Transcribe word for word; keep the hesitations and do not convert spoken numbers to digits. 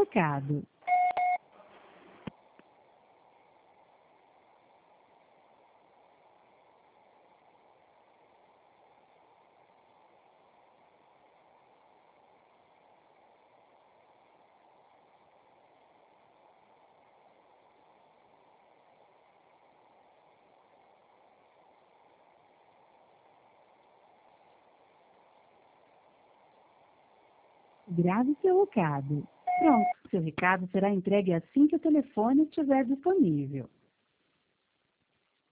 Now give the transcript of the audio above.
recado. Grave seu recado. Pronto, seu recado será entregue assim que o telefone estiver disponível.